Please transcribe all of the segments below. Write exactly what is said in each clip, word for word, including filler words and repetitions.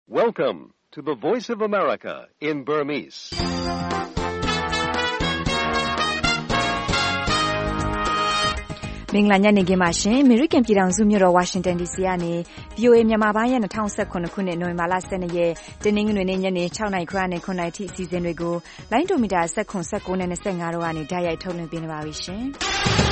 Welcome to the Voice of America in Burmese. ။မင်္ဂလာညနေခင်းပါရှင်။ American ပြည်ထောင်စုမြို့တော် Washington ဒီ စီ ကနေ ဗွီအိုအေ မြန်မာပိုင်းရဲ့၂၀၁၇ခုနှစ်နိုဝင်ဘာလ၁၂ရက်တနင်္ဂနွေနေ့ညနေ၆နာရီခွဲနဲ့၇နာရီထိအစီအစဉ်တွေကိုလိုင်းဒိုမီတာ၁၇ ၁၉နဲ့၂၅တို့ကနေဓာတ်ရိုက်ထုတ်လွှင့်ပေးနေပါပြီရှင်။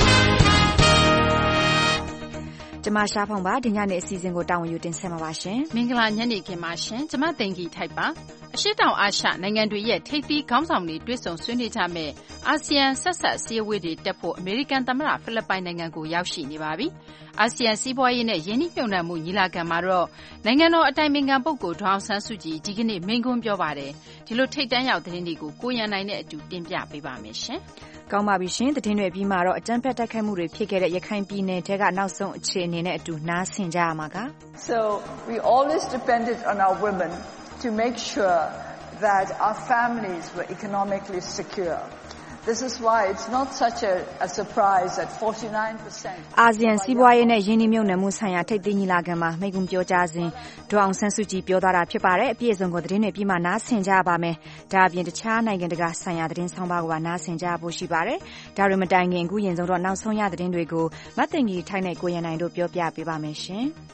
ကျမရှားဖောင်ပါဒီညနေအစီအစဉ်ကိုတာဝန်ယူတင်ဆက်မှာပါရှင်။မင်္ဂလာညနေခင်းပါရှင်။ကျမသိင်္ဂီထိုက်ပါ။အရှေ့တောင်အာရှနိုင်ငံတွေရဲ့ထိပ်သီးခေါင်းဆောင်တွေတွေ့ဆုံဆွေးနွေးကြမယ့်အာဆီယံဆက်ဆက်စည်းဝေးတွေတက်ဖို့အမေရိကန်သမ္မတဖိလစ်ပိုင်နိုင်ငံကိုရောက်ရှိနေပါပြီ။အာဆီယံစီးပွားရေးနဲ့ယင်းနှိမ့်မြှုပ်နှံမှုညီလာခံမှာတော့နိုင်ငံတော်အတိုင်ပင်ခံပုဂ္ဂိုလ်ဒေါ်အောင်ဆန်းစုကြည်ဒီကနေ့မိန့်ခွန်းပြောပါတယ်။ဒီလိုထိပ်တန်းရောက်သတင်းတွေကိုကိုရန်နိုင်နဲ့အတူတင်ပြပေးပါမယ်ရှင်။ကောင်းပါပြီရှင်။သတင်းတွေပြီးမှတော့အကြမ်းဖက်တိုက်ခိုက်မှုတွေဖြစ်ခဲ့တဲ့ရခိုင်ပြည်နယ်ထဲကနောက်ဆုံးအခြေအနေနဲ့အတူနားဆင်ကြရမှာက So we always depended on our women to make sure that our families were economically secure. This is why it's not such a, a surprise that forty-nine percent အာဆီယံစီးပွားရေးနဲ့ယင်းနှိမ့်မြှုပ်နှံမှုဆိုင်ရာထိပ်သီးညီလာခံမှာမိန့်ခွန်းပြောကြားစဉ်ဒေါ်အောင်ဆန်းစုကြည်ပြောသွားတာဖြစ်ပါတယ်။အပြည့်အစုံကိုသတင်းတွေပြီးမှနားဆင်ကြပါမယ်။ဒါအပြင်တခြားနိုင်ငံတကာဆိုင်ရာသတင်းဆောင်ပါကိုပါနားဆင်ကြဖို့ရှိပါတယ်။ဒါတွေမတိုင်ခင်အခုရင်ဆုံးတော့နောက်ဆုံးရသတင်းတွေကိုမတ်တင်ကြီးထိုင်းနဲ့ကိုရန်နိုင်တို့ပြောပြပေးပါမယ်ရှင်။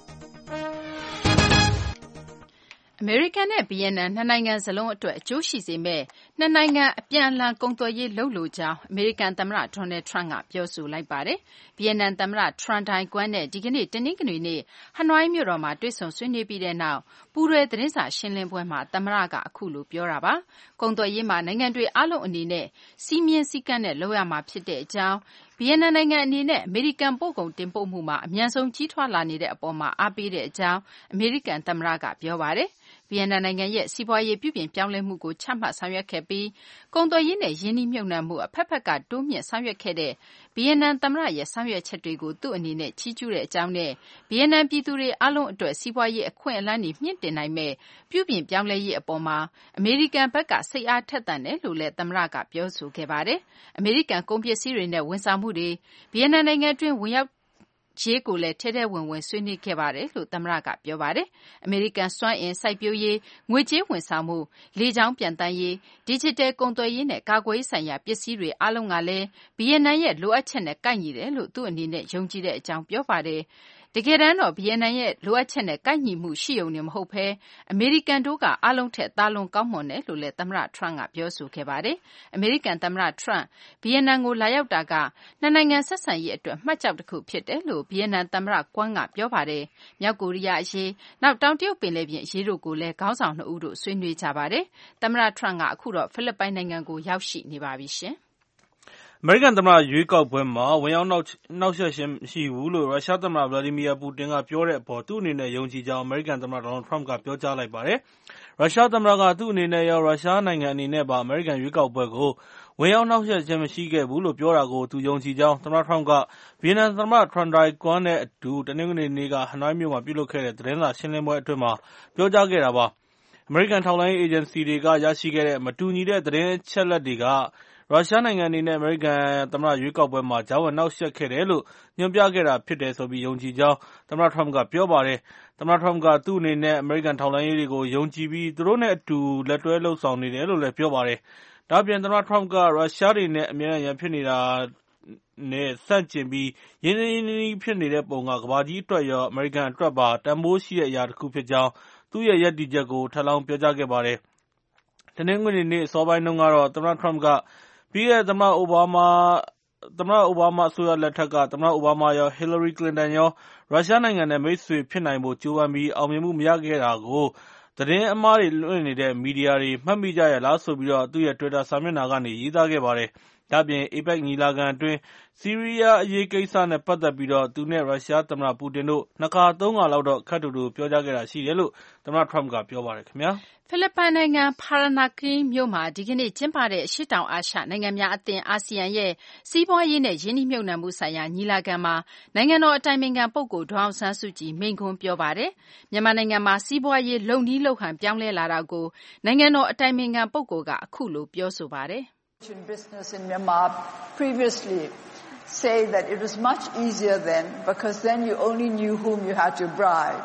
အမေရိကန်နဲ့ဗီယက်နမ်နှစ်နိုင်ငံစလုံးအတွက်အကျိုးရှိစေမယ့်နှစ်နိုင်ငံအပြန်အလှန်ကုန်သွယ်ရေးလုပ်လိုကြောင်းအမေရိကန်သမ္မတဒေါ်နယ်ထရန့်ကပြောဆိုလိုက်ပါတယ်။ဗီယက်နမ်သမ္မတထရန်ဒိုင်ကွန်းနဲ့ဒီကနေ့တနင်္ဂနွေနေ့ဟနွိုင်းမြို့တော်မှာတွေ့ဆုံဆွေးနွေးပြီးတဲ့နောက်ပူးတွဲသတင်းစာရှင်းလင်းပွဲမှာသမ္မတကအခုလိုပြောတာပါ။ကုန်သွယ်ရေးမှာနိုင်ငံတွေအားလုံးအနေနဲ့စီးမြင်စည်းကမ်းနဲ့လုပ်ရမှာဖြစ်တဲ့အကြောင်းဗီယက်နမ်နိုင်ငံအနေနဲ့အမေရိကန်ပို့ကုန်တင်ပို့မှုမှာအမြန်ဆုံးကြီးထွားလာနေတဲ့အပေါ်မှာအားပေးတဲ့အကြောင်းအမေရိကန်သမ္မတကပြောပါတယ်။ဗီယက်နမ်နိုင်ငံရဲ့စီးပွားရေးပြုပြင်ပြောင်းလဲမှုကိုချမှတ်ဆောင်ရွက်ခဲ့ပြီးကုန်သွယ်ရေးနဲ့ယင်းနှိမ့်မြှုပ်နှံမှုအဖက်ဖက်ကတိုးမြင့်ဆောင်ရွက်ခဲ့တဲ့ဗီယက်နမ်သမ္မတရဲ့ဆောင်ရွက်ချက်တွေကိုသူ့အနေနဲ့ချီးကျူးတဲ့အကြောင်းနဲ့ဗီယက်နမ်ပြည်သူတွေအားလုံးအတွက်စီးပွားရေးအခွင့်အလမ်းတွေမြင့်တင်နိုင်မဲ့ပြုပြင်ပြောင်းလဲရေးအပေါ်မှာအမေရိကန်ဘက်ကစိတ်အားထက်သန်တယ်လို့လည်းသမ္မတကပြောဆိုခဲ့ပါတယ်။အမေရိကန်ကုန်ပစ္စည်းတွေနဲ့ဝန်ဆောင်မှုတွေဗီယက်နမ်နိုင်ငံတွင်းဝင်ရောက်ရေးကိုလည်းထဲထဲဝင်ဝင်ဆွေးနွေးခဲ့ပါတယ်လို့သမ္မတကပြောပါတယ်။အမေရိကန်စွမ်းအင်စိုက်ပျိုးရေးငွေကြေးဝန်ဆောင်မှုလေကြောင်းပြန်တမ်းရေးဒီဂျစ်တယ်ကုန်သွယ်ရေးနဲ့ကာကွယ်ရေးဆိုင်ရာပစ္စည်းတွေအားလုံးကလည်းဗီယက်နမ်ရဲ့လိုအပ်ချက်နဲ့ကိုက်ညီတယ်လို့သူ့အနေနဲ့ယုံကြည်တဲ့အကြောင်းပြောပါတယ်။တကယ်တမ်းတော့ဗီယက်နမ်ရဲ့လိုအပ်ချက်နဲ့ကိုက်ညီမှုရှိုံနဲ့မဟုတ်ဘဲအမေရိကန်တို့ကအားလုံးထက်သားလွန်ကောင်းမွန်တယ်လို့လည်းသမ္မတထရန့်ကပြောဆိုခဲ့ပါတယ်။အမေရိကန်သမ္မတထရန့်ဗီယက်နမ်ကိုလာရောက်တာကနှစ်နိုင်ငံဆက်ဆံရေးအတွက်မှတ်ကျောက်တစ်ခုဖြစ်တယ်လို့ဗီယက်နမ်သမ္မတကွန်းကပြောပါတယ်။မြောက်ကိုရီးယားအရေးနောက်တောင်တရုတ်ပင်လယ်ပြင်အရေးတို့ကိုလည်းခေါင်းဆောင်နှစ်ဦးတို့ဆွေးနွေးကြပါတယ်။သမ္မတထရန့်ကအခုတော့ဖိလစ်ပိုင်နိုင်ငံကိုရောက်ရှိနေပါပြီရှင်။အမေရိကန်သမ္မတရွေးကောက်ပွဲမှာဝင်ရောက်နှောက်ယှက်ခြင်းမရှိဘူးလို့ရုရှားသမ္မတဗလာဒီမီယာပူတင်ကပြောတဲ့အပေါ်သူ့အနေနဲ့ယုံကြည်ကြောင်းအမေရိကန်သမ္မတဒေါ်နယ်ထရန့်ကပြောကြားလိုက်ပါတယ်။ရုရှားသမ္မတကသူ့အနေနဲ့ရောရုရှားနိုင်ငံအနေနဲ့ပါအမေရိကန်ရွေးကောက်ပွဲကိုဝင်ရောက်နှောက်ယှက်ခြင်းမရှိခဲ့ဘူးလို့ပြောတာကိုသူယုံကြည်ကြောင်းသမ္မတထရန့်ကဗီယက်နမ်သမ္မတထရန်ဒိုင်ကွန်းနဲ့အတူတနင်္ဂနွေနေ့ကဟနွိုင်းမြို့မှာပြုလုပ်ခဲ့တဲ့သတင်းစာရှင်းလင်းပွဲအတွင်းမှာပြောကြားခဲ့တာပါ။အမေရိကန်ထောက်လှမ်းရေးအေဂျင်စီတွေကရရှိခဲ့တဲ့မတူညီတဲ့သတင်းအချက်အလက်တွေကရုရှားနိုင်ငံအနေနဲ့အမေရိကန်သမ္မတရွေးကောက်ပွဲမှာကြားဝင်နှောက်ယှက်ခဲ့တယ်လို့ညွှန်ပြခဲ့တာဖြစ်တယ်ဆိုပြီးယုံကြည်ကြောင်းသမ္မတထရန့်ကပြောပါတယ်။သမ္မတထရန့်ကသူ့အနေနဲ့အမေရိကန်ထောက်လှမ်းရေးတွေကိုယုံကြည်ပြီးသူတို့နဲ့အတူလက်တွဲလှုပ်ဆောင်နေတယ်လို့လည်းပြောပါတယ်။ဒါ့အပြင်သမ္မတထရန့်ကရုရှားတွေနဲ့အမြဲတမ်းရန်ဖြစ်နေတာနဲ့ဆန့်ကျင်ပြီးရင်းနှီးနှီးဖြစ်နေတဲ့ပုံကကမ္ဘာကြီးအတွက်ရောအမေရိကန်အတွက်ပါတန်ဖိုးရှိတဲ့အရာတစ်ခုဖြစ်ကြောင်းသူ့ရဲ့ရပ်တည်ချက်ကိုထပ်လောင်းပြောကြားခဲ့ပါတယ်။တနင်္ဂနွေနေ့အစောပိုင်းတုန်းကတော့သမ္မတထရန့်ကပြီးခဲ့တဲ့သမ္မတအိုဘားမားသမ္မတအိုဘားမားအစိုးရလက်ထက်ကသမ္မတအိုဘားမားရောဟီလာရီကလင်တန်ရောရုရှားနိုင်ငံနဲ့မိတ်ဆွေဖြစ်နိုင်ဖို့ကြိုးပမ်းပြီးအောင်မြင်မှုမရခဲ့တာကိုသတင်းအမှားတွေလွှင့်နေတဲ့မီဒီယာတွေမှတ်မိကြရလားဆိုပြီးတော့သူ့ရဲ့ Twitter စာမျက်နှာကနေရေးသားခဲ့ပါတယ်။ဒါ့အပြင် အေပက်ညီလာခံအတွင်းဆီးရီးယားအရေးကိစ္စနဲ့ပတ်သက်ပြီးတော့သူနဲ့ရုရှားသမ္မတပူတင်တို့နှစ်ခါသုံးခါလောက်တော့ခပ်တူတူပြောကြားခဲ့တာရှိတယ်လို့သမ္မတထရန့်ကပြောပါတယ်ခင်ဗျာဖိလစ်ပိုင်နိုင်ငံဖာရနာကီမြို့မှာဒီကနေ့ကျင်းပတဲ့အရှေ့တောင်အာရှနိုင်ငံများအသင်းအာဆီယံရဲ့စီးပွားရေးနဲ့ယင်းနှိမ့်မြှုပ်နှံမှုဆိုင်ရာညီလာခံမှာနိုင်ငံတော်အတိုင်ပင်ခံပုဂ္ဂိုလ်ဒေါ်အောင်ဆန်းစုကြည်မိန့်ခွန်းပြောပါတယ်။မြန်မာနိုင်ငံမှာစီးပွားရေးလုပ်နည်းလုပ်ဟန်ပြောင်းလဲလာတာကိုနိုင်ငံတော်အတိုင်ပင်ခံပုဂ္ဂိုလ်ကအခုလိုပြောဆိုပါတယ်။ Business in Myanmar previously say that it was much easier then because then you only knew whom you had to bribe.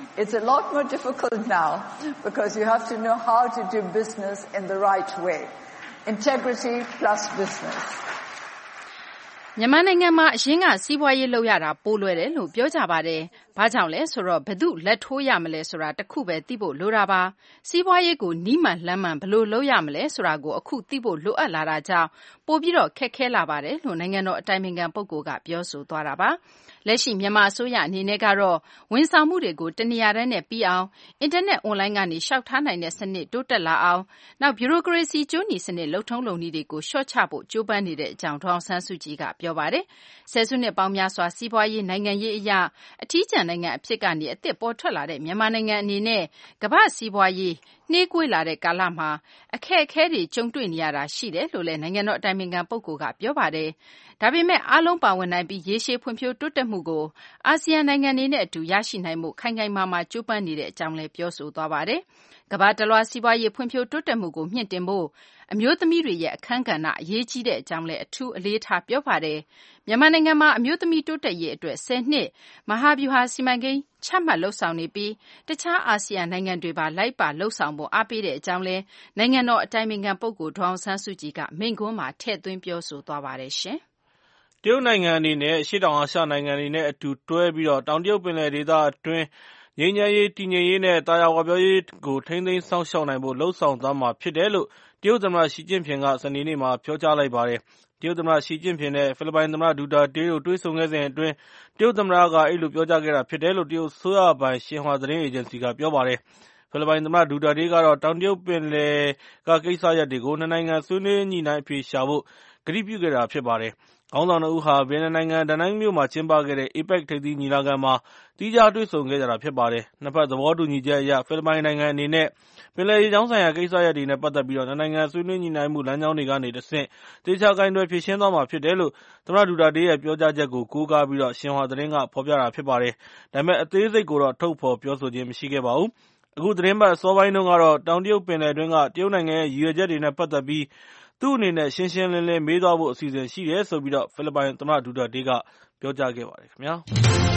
It's a lot more difficult now because you have to know how to do business in the right way. Integrity plus business. မြန်မာနိုင်ငံမှာအရင်ကစီးပွားရေးလုပ်ရတာပိုလွယ်တယ်လို့ပြောကြပါတယ်။ဘာကြောင့်လဲဆိုတော့ဘယ်သူလက်ထိုးရမလဲဆိုတာတစ်ခုပဲသိဖို့လိုတာပါ။စီးပွားရေးကိုနီးမှန်လမ်းမှန်ဘယ်လိုလုပ်ရမလဲဆိုတာကိုအခုသိဖို့လိုအပ်လာတာကြောင့်ပိုပြီးတော့ခက်ခဲလာပါတယ်လို့နိုင်ငံတော်အတိုင်ပင်ခံပုဂ္ဂိုလ်ကပြောဆိုသွားတာပါ။လက်ရှိမြန်မာအစိုးရအနေနဲ့ကတော့ဝန်ဆောင်မှုတွေကိုတနေရာတန်းနဲ့ပြီးအောင်အင်တာနက်အွန်လိုင်းကနေရှောက်ထားနိုင်တဲ့စနစ်တိုးတက်လာအောင်နောက်ဗျူရိုကရေစီကျိုးနီစနစ်လှုပ်ထုံးလုံနည်းတွေကိုရှော့ချဖို့ကြိုးပမ်းနေတဲ့အကြောင်းဒေါအောင်ဆန်းစုကြည်ကပြောပါတယ်။ဆယ်စုနှစ်ပေါင်းများစွာစီးပွားရေးနိုင်ငံရေးအရာအထီးကျန်နိုင်ငံအဖြစ်ကနေအသစ်ပေါ်ထွက်လာတဲ့မြန်မာနိုင်ငံအနေနဲ့ကမ္ဘာစီးပွားရေးနှေးကွေးလာတဲ့ကာလမှာအခက်အခဲတွေကြုံတွေ့နေရတာရှိတယ်လို့လည်းနိုင်ငံတော်အတိုင်ပင်ခံပုဂ္ဂိုလ်ကပြောပါတယ်။ဒါပေမဲ့အားလုံးပါဝင်နိုင်ပြီးရေရှည်ဖွံ့ဖြိုးတိုးတက်မှုကိုအာဆီယံနိုင်ငံတွေနဲ့အတူရရှိနိုင်မှုခိုင်ခိုင်မာမာကြိုးပမ်းနေတဲ့အကြောင်းလည်းပြောဆိုသွားပါတယ်။ကမ္ဘာတလွှာစီးပွားရေးဖွံ့ဖြိုးတိုးတက်မှုကိုမြင့်တင်ဖို့အမျိုးသမီးတွေရဲ့အခန်းကဏ္ဍအရေးကြီးတဲ့အကြောင်းလည်းအထူးအလေးထားပြောပါတယ်။မြန်မာနိုင်ငံမှာအမျိုးသမီးတိုးတက်ရေးအတွက်ဆယ်နှစ်မဟာဗျူဟာစီမံကိန်းချမှတ်လှုပ်ဆောင်နေပြီးတခြားအာဆီယံနိုင်ငံတွေပါလိုက်ပါလှုပ်ဆောင်ဖို့အားပေးတဲ့အကြောင်းလည်းနိုင်ငံတော်အတိုင်ပင်ခံပုဂ္ဂိုလ်ဒေါအောင်ဆန်းစုကြည်ကမိန့်ခွန်းမှာထည့်သွင်းပြောဆိုသွားပါတယ်ရှင်။တရုတ်နိုင်ငံအနေနဲ့အရှေ့တောင်အာရှနိုင်ငံတွေနဲ့အတူတွဲပြီးတော့တောင်တရုတ်ပင်လယ်ဒေသအတွင်းငြိမ်းချမ်းရေးတည်ငြိမ်ရေးနဲ့တာယာဝပြောရေးကိုထိန်းသိမ်းစောင့်ရှောက်နိုင်ဖို့လှုံ့ဆော်သွားမှာဖြစ်တယ်လို့တရုတ်သမ္မတရှီကျင့်ဖျင်ကစနေနေ့မှာပြောကြားလိုက်ပါတယ်။တရုတ်သမ္မတရှီကျင့်ဖျင်နဲ့ဖိလစ်ပိုင်သမ္မတဒူတာတေးတို့တွေ့ဆုံခဲ့စဉ်အတွင်းတရုတ်သမ္မတကအဲဒီလိုပြောကြားခဲ့တာဖြစ်တယ်လို့တရုတ်အစိုးရပိုင်ရှင်ဟွာသတင်းအေဂျင်စီကပြောပါတယ်။ဖိလစ်ပိုင်သမ္မတဒူတာတေးကတော့တောင်တရုတ်ပင်လယ်ကကိစ္စရပ်တွေကိုနှစ်နိုင်ငံဆွေးနွေးညှိနှိုင်းအဖြေရှာဖို့ကတိပြုခဲ့တာဖြစ်ပါတယ်။ခေါင်းဆောင်နှစ်ဦးဟာဗီယက်နမ်နိုင်ငံဒါနန်းမြို့မှာကျင်းပခဲ့တဲ့ အေပက် ထိပ်သီးညီလာခံမှာသီးခြားတွေ့ဆုံခဲ့ကြတာဖြစ်ပါတယ်။နှစ်ဖက်သဘောတူညီချက်အရဖိလစ်ပိုင်နိုင်ငံအနေနဲ့ပင်လယ်ရေကြောင်းဆိုင်ရာကိစ္စရပ်တွေနဲ့ပတ်သက်ပြီးနှစ်နိုင်ငံဆွေးနွေးညှိနှိုင်းမှုလမ်းကြောင်းတွေကနေတဆင့်သေချာကိုင်တွယ်ဖြေရှင်းသွားမှာဖြစ်တယ်လို့သမ္မတဒူတာတေးရဲ့ပြောကြားချက်ကိုကိုးကားပြီးရှင်ဟွာသတင်းကဖော်ပြတာဖြစ်ပါတယ်။ဒါပေမဲ့အသေးစိတ်ကိုတော့ထုတ်ဖော်ပြောဆိုခြင်းမရှိခဲ့ပါဘူး။အခုသတင်းပတ်အစောပိုင်းတုန်းကတော့တောင်တရုတ်ပင်လယ်တွင်းကတရုတ်နိုင်ငံရဲ့ရည်ရွယ်ချက်တွေနဲ့ပတ်သက်ပြီးသူ့အနေနဲ့ရှင်းရှင်းလင်းလင်းမေးသွားဖို့အစီအစဉ်ရှိတယ်ဆိုပြီးဖိလစ်ပိုင်သမ္မတဒူတာတေးကပြောကြားခဲ့ပါတယ်ခင်ဗျာ။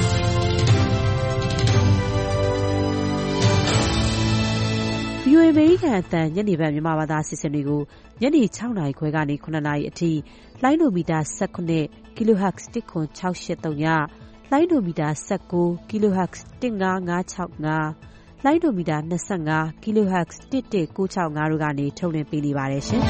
ဗွီအိုအေ အမေရိကန်အသံညနေဘက်မြန်မာဘာသာအစီအစဉ်တွေကိုညနေ၆နာရီခွဲကနေ၇နာရီအထိလိုင်းဒိုမီတာ၁၇ kHz တစ်ခွန်၆၈၃ညလိုင်းဒိုမီတာ၁၉ kHz တစ်၅၅၆၅လိုင်းဒိုမီတာ၂၅ kHz တစ်၁၉၆၅တို့ကနေထုတ်လွှင့်ပေးနေပါတယ်ရှင်။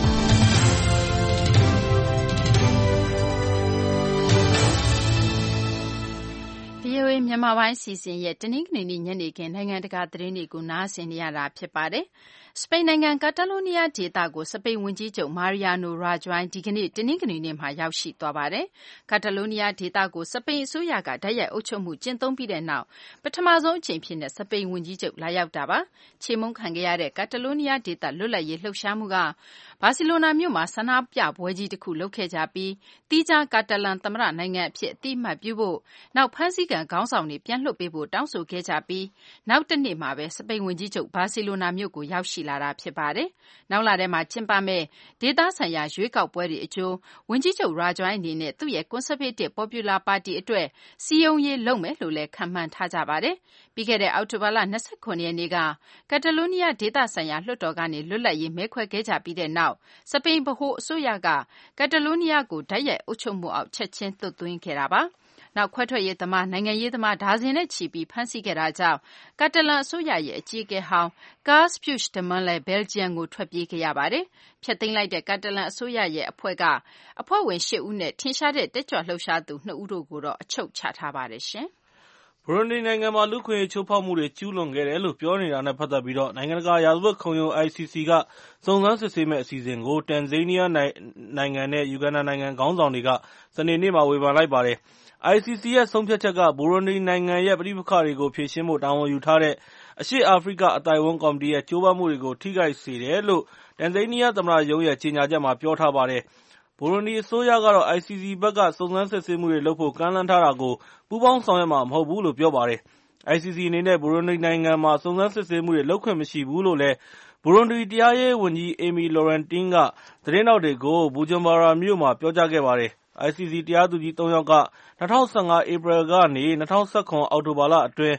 မြန်မာပိုင်းစီစဉ်ရဲ့တနင်္ဂနွေနေ့ညနေခင်းနိုင်ငံတကာသတင်းတွေကိုနားဆင်နေရတာဖြစ်ပါတယ်။စပိန်နိုင်ငံကာတာလိုနီးယားဒေသကိုစပိန်ဝန်ကြီးချုပ်မာရီယာနိုရာဂျွိုင်းဒီကနေ့တနင်္ဂနွေနေ့မှာရောက်ရှိသွားပါတယ်။ကာတာလိုနီးယားဒေသကိုစပိန်အစိုးရကတိုက်ရိုက်အုပ်ချုပ်မှုကျင့်သုံးပြီးတဲ့နောက်ပထမဆုံးအကြိမ်ဖြစ်တဲ့စပိန်ဝန်ကြီးချုပ်လာရောက်တာပါ။ချေမှုန်းခံခဲ့ရတဲ့ကာတာလိုနီးယားဒေသလွတ်လပ်ရေးလှုပ်ရှားမှုကဘာစီလိုနာမြို့မှာဆန္ဒပြပွဲကြီးတစ်ခုလုပ်ခဲ့ကြပြီးတီးခြားကာတာလန်သမ္မတနိုင်ငံအဖြစ်အတိအမှတ်ပြုဖို့နောက်ဖမ်းဆီးခံခေါင်းဆောင်တွေပြန်လွှတ်ပေးဖို့တောင်းဆိုခဲ့ကြပြီးနောက်တစ်နေ့မှာပဲစပိန်ဝန်ကြီးချုပ်ဘာစီလိုနာမြို့ကိုရောက်ရှိလာတာဖြစ်ပါတယ်။နောက်လထဲမှာကျင်းပမဲ့ဒေသဆိုင်ရာရွေးကောက်ပွဲတွေအကျိုးဝန်ကြီးချုပ်ရာဂျွိုင်းအနေနဲ့သူ့ရဲ့ Conservative Popular Party အတွက်စီယုံရေးလုပ်မယ်လို့လည်းခန့်မှန်းထားကြပါတယ်။ပြီးခဲ့တဲ့အောက်တိုဘာလ၂၇ရက်နေ့ကကာတာလိုနီးယားဒေသဆိုင်ရာလွှတ်တော်ကနေလွတ်လပ်ရေးမဲခွဲခဲ့ကြပြီးတဲ့နောက်စပိန်ဗဟိုအစိုးရကကာတာလိုနီးယားကိုတိုက်ရိုက်အုပ်ချုပ်မှုအောက်ချက်ချင်းသွတ်သွင်းခဲ့တာပါ။နောက်ခွဲထွက်ရေးသမားနိုင်ငံရေးသမားဒါဇင်နဲ့ချီပြီးဖမ်းဆီးခဲ့တာကြောင့်ကာတာလန်အစိုးရရဲ့အကြီးအကဲဟောင်း Carles Puigdemont လည်းဘယ်လ်ဂျီယံကိုထွက်ပြေးခဲ့ရပါတယ်။ဖျက်သိမ်းလိုက်တဲ့ကာတာလန်အစိုးရရဲ့အဖွဲ့ကအဖွဲ့ဝင်၈ဦးနဲ့ထင်ရှားတဲ့တက်ကြွလှုပ်ရှားသူ၂ဦးတို့ကိုတော့အချုပ်ချထားပါတယ်ရှင်။ဘူရွန်ဒီနိုင်ငံမှာလူ့အခွင့်အရေးချိုးဖောက်မှုတွေကျူးလွန်ခဲ့တယ်လို့ပြောနေတာနဲ့ပတ်သက်ပြီးနိုင်ငံတကာရာဇဝတ်ခုံရုံး အိုင် စီ စီ ကစုံစမ်းစစ်ဆေးမယ့်အစီအစဉ်ကိုတန်ဇေးနီးယားနိုင်ငံနဲ့ယူဂန်ဒါနိုင်ငံခေါင်းဆောင်တွေကစနေနေ့မှာဝေဖန်လိုက်ပါတယ်။ အိုင် စီ စီ ရဲ့ဆုံးဖြတ်ချက်ကဘူရွန်ဒီနိုင်ငံရဲ့ပဋိပက္ခတွေကိုဖြေရှင်းဖို့တာဝန်ယူထားတဲ့အရှေ့အာဖရိကအသိုက်အဝန်းကော်မတီရဲ့ကြိုးပမ်းမှုတွေကိုထိခိုက်စေတယ်လို့တန်ဇေးနီးယားသမ္မတရုံးရဲ့ကြေညာချက်မှာပြောထားပါတယ်။ဘူရွန်ဒီအစိုးရကတော့ အိုင် စီ စီ ဘက်ကစုံစမ်းစစ်ဆေးမှုတွေလုပ်ဖို့ကမ်းလှမ်းထားတာကိုပူးပေါင်းဆောင်ရွက်မှာမဟုတ်ဘူးလို့ပြောပါတယ်။ အိုင် စီ စီ အနေနဲ့ဘူရွန်ဒီနိုင်ငံမှာစုံစမ်းစစ်ဆေးမှုတွေလုပ်ခွင့်မရှိဘူးလို့လည်းဘူရွန်ဒီတရားရေးဝန်ကြီး Amy Laurentine ကသတင်းထောက်တွေကိုဘူဂျွမ်ဘာရာမြို့မှာပြောကြားခဲ့ပါတယ်။ အိုင် စီ စီ တရားသူကြီးသုံးယောက်က၂၀၁၅ဧပြီကနေ၂၀၁၇အောက်တိုဘာလအတွင်း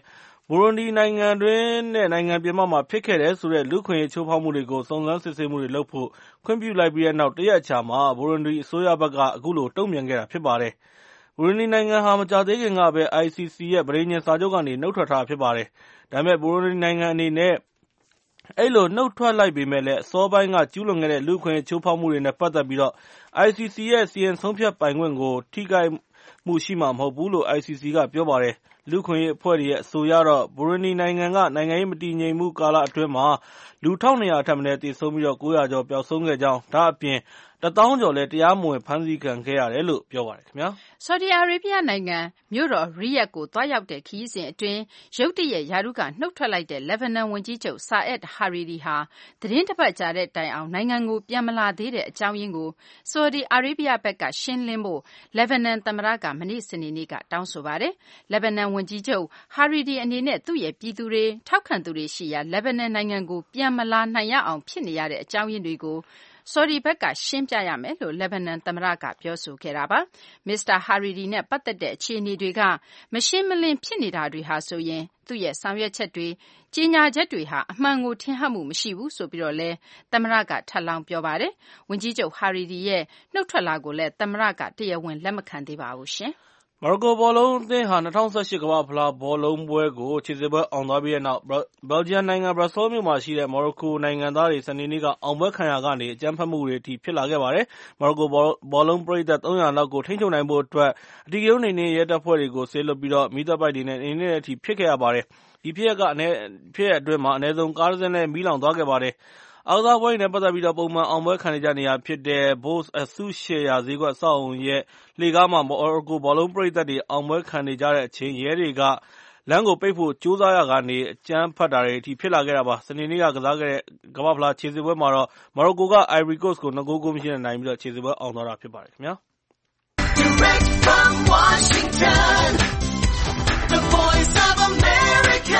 ဘူရွန်ဒီနိုင်ငံတွင်းနဲ့နိုင်ငံပြင်ပမှာဖြစ်ခဲ့တယ်ဆိုတဲ့လူ့အခွင့်အရေးချိုးဖောက်မှုတွေကိုစုံစမ်းစစ်ဆေးမှုတွေလုပ်ဖို့ခွင့်ပြုလိုက်ပြီးတဲ့နောက်တရက်အကြာမှာဘူရွန်ဒီအစိုးရဘက်ကအခုလိုတုံ့ပြန်ခဲ့တာဖြစ်ပါတယ်။ဘူရွန်ဒီနိုင်ငံဟာမကြာသေးခင်ကပဲ အိုင် စီ စီ ရဲ့ပဋိညာဉ်စာချုပ်ကနေနုတ်ထွက်ထားတာဖြစ်ပါတယ်။ဒါပေမဲ့ဘူရွန်ဒီနိုင်ငံအနေနဲ့အဲ့လိုနှုတ်ထွက်လိုက်ပေမဲ့လည်းအစောပိုင်းကကျူးလွန်ခဲ့တဲ့လူ့အခွင့်အရေးချိုးဖောက်မှုတွေနဲ့ပတ်သက်ပြီးတော့ အိုင် စီ စီ ရဲ့စီရင်ဆုံးဖြတ်ပိုင်ခွင့်ကိုထိခိုက်မှုရှိမှာမဟုတ်ဘူးလို့ အိုင် စီ စီ ကပြောပါတယ်။လူ့အခွင့်အရေးအဖွဲ့တွေရဲ့အဆိုအရတော့ဘူရွန်ဒီနိုင်ငံကနိုင်ငံရေးမတည်ငြိမ်မှုကာလအတွင်းမှာလူ ၁၂၀၀ ထက်မနည်းသေဆုံးပြီးတော့ ၉၀၀ ကျော်ပျောက်ဆုံးခဲ့ကြောင်းဒါ့အပြင်တသောင်းကျော်လည်းတရားမဝင်ဖမ်းဆီးခံခဲ့ရတယ်လို့ပြောပါတယ်ခင်ဗျာ။ဆော်ဒီအာရေဗျနိုင်ငံမြို့တော်ရီယက်ကိုသွားရောက်တဲ့ခရီးစဉ်အတွင်းရုတ်တရက်ရာထူးကနှုတ်ထွက်လိုက်တဲ့လက်ဘနန်ဝန်ကြီးချုပ်ဆာအက်ဟာရီဒီဟာသတင်းတစ်ပတ်ကြာတဲ့တိုင်အောင်နိုင်ငံကိုပြန်မလာသေးတဲ့အကြောင်းရင်းကိုဆော်ဒီအာရေဗျဘက်ကရှင်းလင်းဖို့လက်ဘနန်သမ္မတကမနေ့စနေနေ့ကတောင်းဆိုပါတယ်။လက်ဘနန်ဝန်ကြီးချုပ်ဟာရီဒီအနေနဲ့သူ့ရဲ့ပြည်သူတွေထောက်ခံသူတွေရှိရာလက်ဘနန်နိုင်ငံကိုပြန်မလာနိုင်ရအောင်ဖြစ်နေရတဲ့အကြောင်းရင်းတွေကိုဆော်ဒီဘက်ကရှင်းပြရမယ်လို့လက်ဘနန်သမ္မတကပြောဆိုခဲ့တာပါ။မစ္စတာဟာရီဒီနဲ့ပတ်သက်တဲ့အခြေအနေတွေကမရှင်းမလင်းဖြစ်နေတာတွေဟာဆိုရင်သူ့ရဲ့ဆောင်ရွက်ချက်တွေကြေညာချက်တွေဟာအမှန်ကိုထင်ဟပ်မှုမရှိဘူးဆိုပြီးတော့လဲသမ္မတကထပ်လောင်းပြောပါတယ်။ဝန်ကြီးချုပ်ဟာရီဒီရဲ့နှုတ်ထွက်လာကိုလည်းသမ္မတကတရားဝင်လက်မခံသေးပါဘူးရှင်။မော်ရိုကိုဘောလုံးအသင်းဟာ၂၀၁၈ကမ္ဘာ့ဖလားဘောလုံးပွဲကိုခြေစစ်ပွဲအောင်သွားပြီးတဲ့နောက်ဘယ်လ်ဂျီယံနိုင်ငံဘရပ်ဆဲလ်မြို့မှာရှိတဲ့မော်ရိုကိုနိုင်ငံသားတွေစနေနေ့ကအောင်ပွဲခံရာကနေအကြမ်းဖက်မှုတွေအထိဖြစ်လာခဲ့ပါတယ်။မော်ရိုကိုဘောလုံးပရိသတ်သုံးရာလောက်ကိုထိန်းချုပ်နိုင်ဖို့အတွက်အဓိကရုဏ်းနှိမ်နင်းရေးရဲတပ်ဖွဲ့တွေကိုစေလွှတ်ပြီးတော့မီးသတ်ပိုက်တွေနဲ့နှိမ်နင်းတဲ့အထိဖြစ်ခဲ့ရပါတယ်။ဒီဖြစ်ရပ်ကအနည်းဖြစ်ရပ်အတွင်းမှာအနည်းဆုံးကားတစ်စင်းနဲ့မီးလောင်သွားခဲ့ပါတယ်။အားကစားပွဲတွေနဲ့ပတ်သက်ပြီးတော့ပုံမှန်အောင်ပွဲခံနေကြနေရဖြစ်တဲ့ Bose အစုရှယ်ယာဈေးကွက်အဆောက်အအုံရဲ့လှေကားမှာမော်ရိုကိုဘောလုံးပရိသတ်တွေအောင်ပွဲခံနေကြတဲ့အချိန်ရဲတွေကလမ်းကိုပိတ်ဖို့ကြိုးစားရကနေအကြမ်းဖက်တာတွေအထိဖြစ်လာခဲ့တာပါ။စနေနေ့ကကစားခဲ့တဲ့ကမ္ဘာ့ဖလားခြေစစ်ပွဲမှာတော့မော်ရိုကိုက Ivory Coast ကိုနှစ်ဂိုးကိုမရှိနဲ့နိုင်ပြီးတော့ခြေစစ်ပွဲအောင်သွားတာဖြစ်ပါတယ်ခင်ဗျာ။ Direct from Washington, the Voice of America,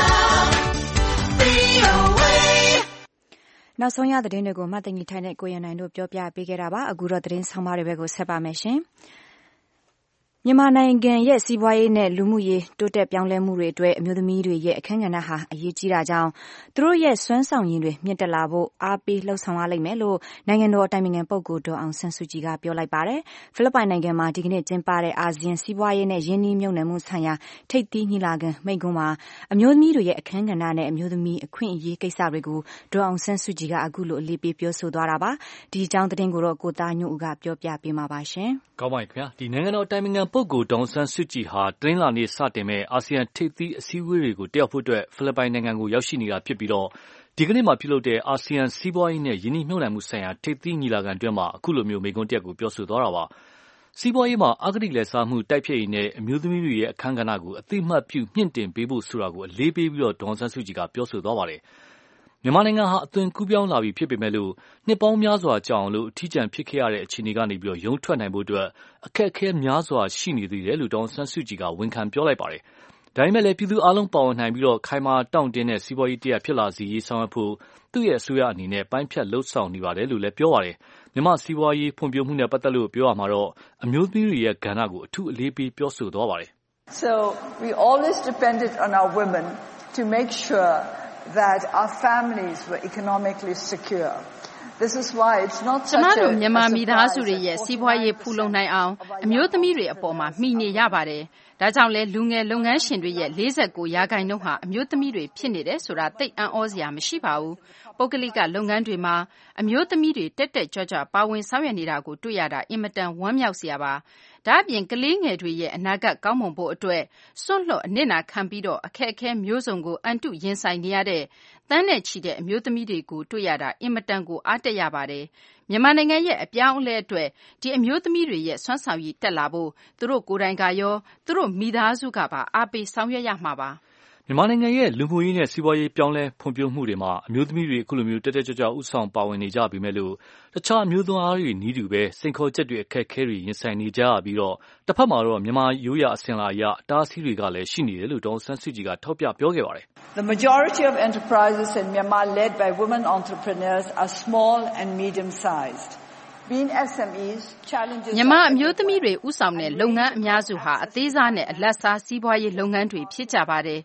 နောက်ဆုံးရသတင်းတွေကိုမှတ်သိမ်းထိုင်တဲ့ကိုရန်နိုင်တို့ပြောပြပေးခဲ့တာပါအခုတော့သတင်းဆောင်မတွေဘက်ကိုဆက်ပါမယ်ရှင်မြန်မာနိုင်ငံရဲ့စီးပွားရေးနဲ့လူမှုရေးတိုးတက်ပြောင်းလဲမှုတွေအတွက်အမျိုးသမီးတွေရဲ့အခန်းကဏ္ဍဟာအရေးကြီးတာကြောင့်သူတို့ရဲ့စွမ်းဆောင်ရည်တွေမြင့်တက်လာဖို့အားပေးလှုံ့ဆော်ရလိမ့်မယ်လို့နိုင်ငံတော်အတိုင်ပင်ခံပုဂ္ဂိုလ်ဒေါ်အောင်ဆန်းစုကြည်ကပြောလိုက်ပါတယ်။ဖိလစ်ပိုင်နိုင်ငံမှာဒီကနေ့ကျင်းပတဲ့အာဆီယံစီးပွားရေးနဲ့ယင်းနှီးမြှုပ်နှံမှုဆိုင်ရာထိပ်သီးညီလာခံမိန့်ခွန်းမှာအမျိုးသမီးတွေရဲ့အခန်းကဏ္ဍနဲ့အမျိုးသမီးအခွင့်အရေးကိစ္စတွေကိုဒေါ်အောင်ဆန်းစုကြည်ကအခုလိုအလေးပေးပြောဆိုသွားတာပါ။ဒီအကြောင်းသတင်းကိုတော့ကိုသားညွန့်ဦးကပြောပြပေးမှာပါရှင်။ကောင်းပါပြီခင်ဗျာ။ဒီနိုင်ငံတော်အတိုင်ပင်ခံပုဂ္ဂိုလ်ဒေါ်အောင်ဆန်းစုကြည်ဟာတနင်္လာနေ့စတင်မဲ့အာဆီယံထိပ်သီးအစည်းအဝေးတွေကိုတက်ရောက်ဖို့အတွက်ဖိလစ်ပိုင်နိုင်ငံကိုရောက်ရှိနေတာဖြစ်ပြီးတော့ဒီကနေ့မှပြုလုပ်တဲ့အာဆီယံစီးပွားရေးနဲ့ယင်းနှိမ့်မြှုပ်နှံမှုဆိုင်ရာထိပ်သီးညီလာခံအတွင်းမှာအခုလိုမျိုးမိန့်ခွန်းတစ်ရပ်ကိုပြောဆိုသွားတာပါ။စီးပွားရေးမှာအဂတိလက်စားမှုတိုက်ဖျက်ရေးနဲ့အမျိုးသမီးတွေရဲ့အခန်းကဏ္ဍကိုအသိမှတ်ပြုမြင့်တင်ပေးဖို့ဆိုတာကိုအလေးပေးပြီးတော့ဒေါ်အောင်ဆန်းစုကြည်ကပြောဆိုသွားပါတယ်။မြန်မာနိုင်ငံဟာအသွင်ကူးပြောင်းလာပြီဖြစ်ပေမဲ့လို့နှစ်ပေါင်းများစွာကြာအောင်လို့အထီးကျန်ဖြစ်ခဲ့ရတဲ့အခြေအနေကနေပြီးတော့ရုန်းထွက်နိုင်ဖို့အတွက်အခက်အခဲများစွာရှိနေသေးတယ်လို့ဒေါ်အောင်ဆန်းစုကြည်ကဝန်ခံပြောလိုက်ပါတယ်။ဒါပေမဲ့လည်းပြည်သူအလုံးပါဝင်နိုင်ပြီးတော့ခိုင်မာတောင့်တင်းတဲ့စီးပွားရေးတရားဖြစ်လာစေရေးဆောင်ရွက်ဖို့သူ့ရဲ့အစိုးရအနေနဲ့ပိုင်းဖြတ်လှုပ်ဆောင်နေပါတယ်လို့လည်းပြောပါတယ်။မြန်မာစီးပွားရေးဖွံ့ဖြိုးမှုနဲ့ပတ်သက်လို့ပြောရမှာတော့အမျိုးသမီးတွေရဲ့ကဏ္ဍကိုအထူးအလေးပေးပြောဆိုသွားပါတယ်။ So we always depended on our women to make sure that our families were economically secure. This is why it's not such a ကျမတို့မြန်မာမိသားစုတွေရဲ့စီးပွားရေးဖူလုံနိုင်အောင်အမျိုးသမီးတွေအပေါ်မှာမှီနေရပါတယ်။ဒါကြောင့်လဲလူငယ်လုပ်ငန်းရှင်တွေရဲ့၄၉ရာခိုင်နှုန်းဟာအမျိုးသမီးတွေဖြစ်နေတယ်ဆိုတာသိအံ့ဩစရာမရှိပါဘူး။ပုဂ္ဂလိကလုပ်ငန်းတွေမှာအမျိုးသမီးတွေတက်တက်ကြွကြွပါဝင်ဆောင်ရွက်နေတာကိုတွေ့ရတာအင်မတန်ဝမ်းမြောက်စရာပါ။ဒါ့အပြင်ကလေးငယ်တွေရဲ့အနာဂတ်ကောင်းမွန်ဖို့အတွက်စွန့်လွတ်အနစ်နာခံပြီးတော့အခက်အခဲမျိုးစုံကိုအန်တုရင်ဆိုင်နေရတဲ့တန်းနဲ့ချီတဲ့အမျိုးသမီးတွေကိုတွေ့ရတာအင်မတန်ကိုအားတက်ရပါတယ်။မြန်မာနိုင်ငံရဲ့အပြောင်းအလဲအတွက်ဒီအမျိုးသမီးတွေရဲ့စွမ်းဆောင်ရည်တက်လာဖို့သူတို့ကိုယ်တိုင်ကရောသူတို့မိသားစုကပါအားပေးဆောင်ရွက်ရမှာပါ။မြန်မာနိုင်ငံရဲ့လူမှုရေးနဲ့စီးပွားရေးပြောင်းလဲဖွံ့ဖြိုးမှုတွေမှာအမျိုးသမီးတွေအခုလိုမျိုးတက်တက်ကြွကြွဥဆောင်ပါဝင်နေကြပြီမဲ့လို့တခြားအမျိုးသားတွေနီးတူပဲစိန်ခေါ်ချက်တွေအခက်အခဲတွေရင်ဆိုင်နေကြရပြီးတော့တစ်ဖက်မှာတော့မြန်မာရိုးရာအစဉ်အလာအရအတားအဆီးတွေကလည်းရှိနေတယ်လို့ဒေါ်အောင်ဆန်းစုကြည်ကထောက်ပြပြောခဲ့ပါတယ်။ The majority of enterprises in Myanmar led by women entrepreneurs are small and medium sized. Being S M Es challenges မြန်မာအမျိုးသမီးတွေဥဆောင်တဲ့လုပ်ငန်းအများစုဟာအသေးစားနဲ့အလတ်စားစီးပွားရေးလုပ်ငန်းတွေဖြစ်ကြပါတယ်။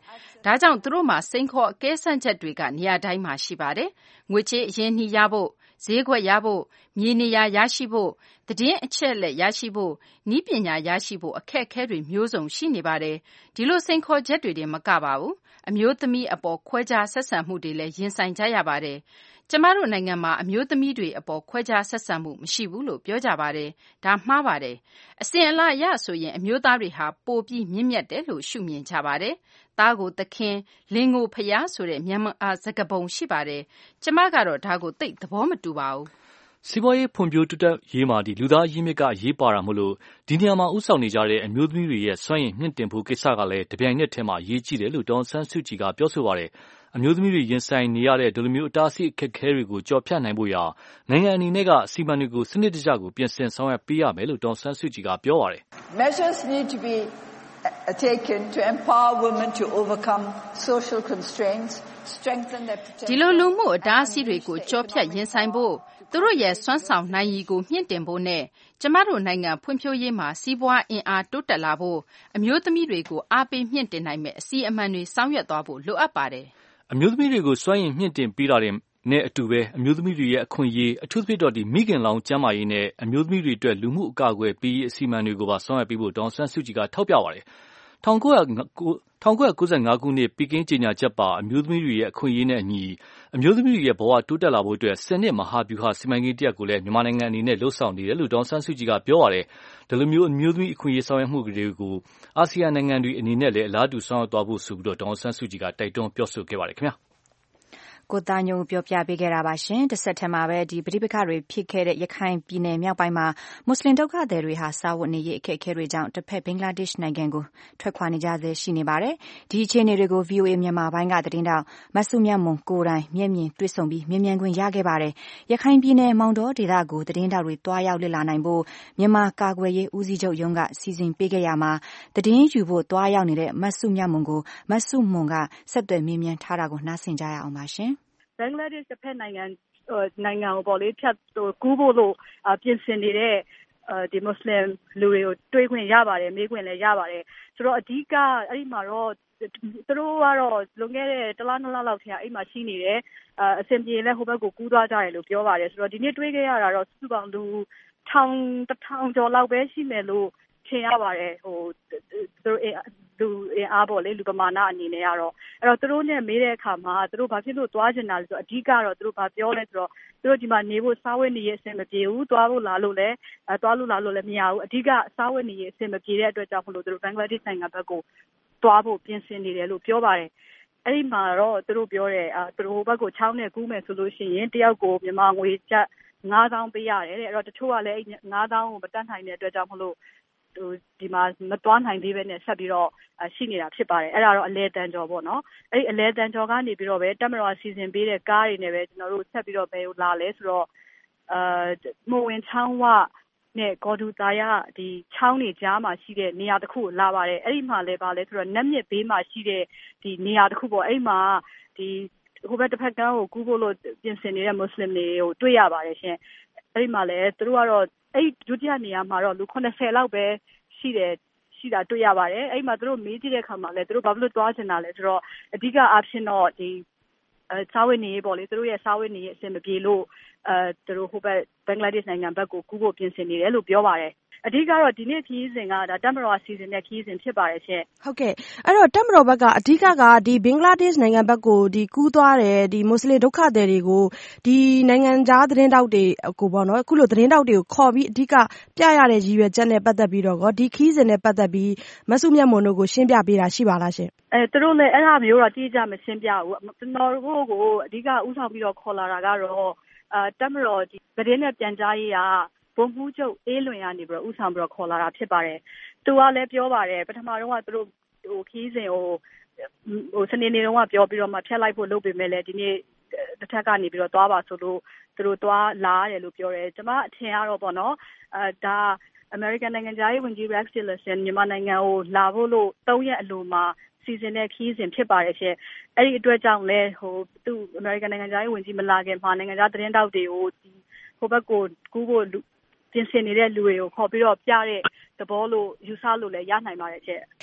ဒါကြောင့်သူတို့မှာစိန်ခေါ်အကဲဆန့်ချက်တွေကနေရာတိုင်းမှာရှိပါတယ်။ငွေကြေးအရင်းနှီးရဖို့ဈေးကွက်ရဖို့မြေနေရာရရှိဖို့သတင်းအချက်လက်ရရှိဖို့နည်းပညာရရှိဖို့အခက်အခဲတွေမျိုးစုံရှိနေပါတယ်။ဒီလိုစိန်ခေါ်ချက်တွေတင်မကပါဘူး။အမျိုးသမီးအပေါ်ခွဲခြားဆက်ဆံမှုတွေလည်းရင်ဆိုင်ကြရပါတယ်။ကျမတို့နိုင်ငံမှာအမျိုးသမီးတွေအပေါ်ခွဲခြားဆက်ဆံမှုမရှိဘူးလို့ပြောကြပါတယ်။ဒါမှားပါတယ်။အစဉ်အလာအရဆိုရင်အမျိုးသားတွေဟာပိုပြီးမြင့်မြတ်တယ်လို့ရှုမြင်ကြပါတယ်။သားကိုသခင်လင်ကိုဖျားဆိုတဲ့မြန်မာစကားပုံရှိပါတယ်။ကျမကတော့ဒါကိုသိသဘောမတူပါဘူး။စီးပွားရေးဖွံ့ဖြိုးတိုးတက်ရေးမှာဒီလူသားအရင်းမြစ်ကအရေးပါတာမို့လို့ဒီနေရာမှာဥဆောင်နေကြတဲ့အမျိုးသမီးတွေရဲ့စွမ်းရည်မြင့်တင်ဖို့ကိစ္စကလည်းတပြိုင်နက်တည်းမှာအရေးကြီးတယ်လို့ဒေါ်ဆန်းစုကြည်ကပြောဆိုပါတယ်။အမျိုးသမီးတွေရင်ဆိုင်နေရတဲ့ဒီလိုမျိုးအတားအဆီးအခက်အခဲတွေကိုကျော်ဖြတ်နိုင်ဖို့ရာနိုင်ငံအနေနဲ့ကအစီအမံတွေကိုစနစ်တကျကိုပြင်ဆင်ဆောင်ရွက်ပေးရမယ်လို့ဒေါ်ဆန်းစုကြည်ကပြောပါတယ်။ Measures need to be taken to empower women to overcome social constraints, strengthen their protection. ဒီလိုလူမှုအတားအဆီးတွေကိုကျော်ဖြတ်ရင်ဆိုင်ဖို့သူတို့ရဲ့စွမ်းဆောင်နိုင်ရည်ကိုမြင့်တင်ဖို့နဲ့ကျမတို့နိုင်ငံဖွံ့ဖြိုးရေးမှာစီးပွားအင်အားတိုးတက်လာဖို့အမျိုးသမီးတွေကိုအားပေးမြင့်တင်နိုင်မယ့်အစီအမံတွေဆောင်ရွက်သွားဖို့လိုအပ်ပါတယ်။အမျိုးသမီးတွေကိုစွမ်းရည်မြင့်တင်ပေးတာနဲ့အတူပဲအမျိုးသမီးတွေရဲ့အခွင့်အရေးအထူးသဖြင့်တော့ဒီမိခင်လောင်ကျန်းမာရေးနဲ့အမျိုးသမီးတွေအတွက်လူမှုအကာအကွယ်ပေးရေးအစီအမံတွေကိုပါဆောင်ရွက်ပေးဖို့ဒေါ်ဆန်းစုကြည်ကထောက်ပြပါတယ်။၁၉၉၅ခုနှစ်ပီကင်းကြေညာချက်ပါအမျိုးသမီးတွေရဲ့အခွင့်အရေးနဲ့အညီအမျိုးသမီးတွေရဲ့ဘဝတိုးတက်လာဖို့အတွက်စနစ်မဟာဗျူဟာစီမံကိန်းတစ်ရပ်ကိုလည်းမြန်မာနိုင်ငံအနေနဲ့လှုပ်ဆောင်နေတယ်လို့ဒေါ်ဆန်းစုကြည်ကပြောပါတယ်။ဒီလိုမျိုးအမျိုးသမီးအခွင့်အရေးဆောင်ရွက်မှုတွေကိုအာဆီယံနိုင်ငံတွေအနေနဲ့လည်းအလားတူဆောင်ရွက်သွားဖို့ဆိုပြီးတော့ဒေါ်ဆန်းစုကြည်ကတိုက်တွန်းပြောဆိုခဲ့ပါတယ်ခင်ဗျာ။ကိုသားညိုပြောပြပေးခဲ့တာပါရှင်တစ်ဆက်တည်းမှာပဲဒီပဋိပက္ခတွေဖြစ်ခဲ့တဲ့ရခိုင်ပြည်နယ်မြောက်ပိုင်းမှာမွတ်စလင်ဒုက္ခသည်တွေဟာစာဝတ်နေရေးအခက်အခဲတွေကြောင့်တစ်ဖက်ဘင်္ဂလားဒေ့ရှ်နိုင်ငံကိုထွက်ခွာနေကြဆဲရှိနေပါတယ်ဒီအခြေအနေတွေကို ဗီအိုအေ မြန်မာပိုင်းကသတင်းတောက်မဆုမြတ်မွန်ကိုယ်တိုင်မျက်မြင်တွေ့ဆုံပြီးမြင်မြန်ခွင့်ရခဲ့ပါတယ်ရခိုင်ပြည်နယ်မောင်တောဒေသကိုသတင်းတောက်တွေတွားရောက်လေ့လာနိုင်ဖို့မြန်မာကာကွယ်ရေးဦးစီးချုပ်ရုံးကစီစဉ်ပေးခဲ့ရမှာသတင်းယူဖို့တွားရောက်နေတဲ့မဆုမြတ်မွန်ကိုမဆုမွန်ကဆက်သွယ်မြင်မြန်ထားတာကိုနှားဆင်ကြရအောင်ပါရှင်ဘင်္ဂလားဒေ့ရှ်တစ်ဖက်နိုင်ငံနိုင်ငံကိုပေါ့လေဖြတ်ကူးဖို့လို့ပြင်ဆင်နေတဲ့ဒီမွတ်စလင်လူတွေကိုတွေးခွင့်ရပါတယ်မေးခွင့်လည်းရပါတယ်ဆိုတော့အဓိကအဲ့ဒီမှာတော့သူတို့ကတော့လွန်ခဲ့တဲ့တစ်လနှစ်လလောက်ထဲအဲ့မှာရှိနေတယ်အစင်ပြေလဲဟိုဘက်ကိုကူးသွားကြတယ်လို့ပြောပါတယ်ဆိုတော့ဒီနေ့တွေးခဲ့ရတာတော့စုပေါင်းလူထောင်တစ်ထောင်ကျော်လောက်ပဲရှိမယ်လို့ထင်ရပါတယ်ဟိုသူတို့လူအားပေါ့လေလူပမာဏအနေနဲ့ကတော့အဲ့တော့သူတို့နဲ့မေးတဲ့အခါမှာသူတို့ဘာဖြစ်လို့သွားကျင်တာလဲဆိုတော့အဓိကတော့သူတို့ဘာပြောလဲဆိုတော့သူတို့ဒီမှာနေဖို့စားဝတ်နေရေးအဆင်မပြေဘူးသွားဖို့လာလို့လည်းအဲသွားလို့လာလို့လည်းမရဘူးအဓိကစားဝတ်နေရေးအဆင်မပြေတဲ့အတွက်ကြောင့်မလို့သူတို့ဘင်္ဂလားဒေ့ရှ်နိုင်ငံဘက်ကိုသွားဖို့ပြင်ဆင်နေတယ်လို့ပြောပါတယ်အဲ့ဒီမှာတော့သူတို့ပြောတယ်အဲသူတို့ဘက်ကိုချောင်းနဲ့ကူးမယ်ဆိုလို့ရှိရင်တယောက်ကိုမြန်မာငွေကျပ်ငါးသောင်းပေးရတယ်တဲ့အဲ့တော့တချို့ကလည်းအဲ့ငါးသောင်းကိုမတတ်နိုင်တဲ့အတွက်ကြောင့်မလို့ဟိုဒီမှာမတွားနိုင်သေးပဲနဲ့ဆက်ပြီးတော့ရှိနေတာဖြစ်ပါတယ်အဲ့ဒါတော့အလဲတန်းကျော်ပေါ့နော်အဲ့ဒီအလဲတန်းကျော်ကနေပြီးတော့ပဲတက်မတော်စီစဉ်ပေးတဲ့ကားတွေနဲ့ပဲကျွန်တော်တို့ဆက်ပြီးတော့ဘယ်လိုလာလဲဆိုတော့အာမဝင်ချောင်းဝနဲ့ဂေါ်ဒူတာယာဒီချောင်းတွေကြားမှာရှိတဲ့နေရာတစ်ခုလာပါတယ်အဲ့ဒီမှာလည်းပါလဲဆိုတော့နက်မြစ်ဘေးမှာရှိတဲ့ဒီနေရာတစ်ခုပေါ့အဲ့ဒီမှာဒီဟိုဘက်တစ်ဖက်ကန်းကိုကူးဖို့လို့ပြင်ဆင်နေတဲ့မွတ်စလင်တွေကိုတွေ့ရပါတယ်ရှင်အဲ့ဒီမှာလည်းသူတို့ကတော့အဲ့ဒုတိယနေရာမှာတော့လူခုနှစ်ဆယ်လောက်ပဲရှိတယ်ရှိတာတွေ့ရပါတယ်အဲ့မှာသူတို့မေးကြည့်တဲ့အခါမှာလည်းသူတို့ဘာဖြစ်လို့တွားချင်တာလဲဆိုတော့အဓိကအားဖြင့်တော့ဒီအဲစာဝတ်နေရေးပေါ့လေသူတို့ရဲ့စာဝတ်နေရေးအဆင်မပြေလို့အဲသူတို့ဟိုဘက်ဘင်္ဂလားဒေ့ရှ်နိုင်ငံဘက်ကိုကူးဖို့ပြင်ဆင်နေတယ်လို့ပြောပါတယ်အဓိကတော့ဒီနေ့ခီးစဉ်ကဒါတက်မတော်စီစဉ်တဲ့ခီးစဉ်ဖြစ်ပါတယ်ရှင်ဟုတ်ကဲ့အဲ့တော့တက်မတော်ဘက်ကအဓိကကဒီဘင်္ဂလားဒေ့ရှ်နိုင်ငံဘက်ကိုဒီကူးသွားတယ်ဒီမွတ်စလင်ဒုက္ခသည်တွေကိုဒီနိုင်ငံခြားသတင်းတောက်တွေကိုပေါ့နော်အခုလိုသတင်းတောက်တွေကိုခေါ်ပြီးအဓိကပြရတဲ့ရည်ရွယ်ချက်နဲ့ပတ်သက်ပြီးတော့ဒီခီးစဉ်နဲ့ပတ်သက်ပြီးမဆုမြတ်မွန်တို့ကိုရှင်းပြပေးတာရှိပါလားရှင်အဲသူတို့လည်းအဲ့ဒါမျိုးတော့တိကျမရှင်းပြဘူးကျွန်တော်တို့ကိုအဓိကဥဆောင်ပြီးတော့ခေါ်လာတာကတော့အဲတက်မတော်ဒီသတင်းနဲ့ပြန်ကြားရေးကဘုံမှုချုပ်အေးလွင်ရနေပြီးတော့ဥဆောင်ပြီးတော့ခေါ်လာတာဖြစ်ပါတယ်။သူကလည်းပြောပါတယ်ပထမတော့ကသူတို့ဟိုခီးစဉ်ဟိုဟိုစနေနေ့တုန်းကပြောပြီးတော့မှဖျက်လိုက်ဖို့လုပ်ပေမဲ့လည်းဒီနေ့တစ်ထပ်ကနေပြီးတော့သွားပါဆိုလို့သူတို့သွားလာရတယ်လို့ပြောတယ်။ကျွန်မအထင်ကတော့ပေါ့နော်အဲဒါအမေရိကန်နိုင်ငံသားရေးဝန်ကြီး Rex Tillerson မြန်မာနိုင်ငံကိုလာဖို့လို့သုံးရက်အလိုမှာစီစဉ်တဲ့ခီးစဉ်ဖြစ်ပါတယ်ရှင်။အဲ့ဒီအတွက်ကြောင့်လဲဟိုသူအမေရိကန်နိုင်ငံသားရေးဝန်ကြီးမလာခင်မှာနိုင်ငံသားသတင်းတောက်တွေကိုဟိုဘက်ကိုကူးဖို့ပြင်ဆင်နေတဲ့လူတွေကိုခေါ်ပြီးတော့ပြတဲ့သဘောလို့ယူဆလို့လည်းရနိုင်ပါတယ်ကျ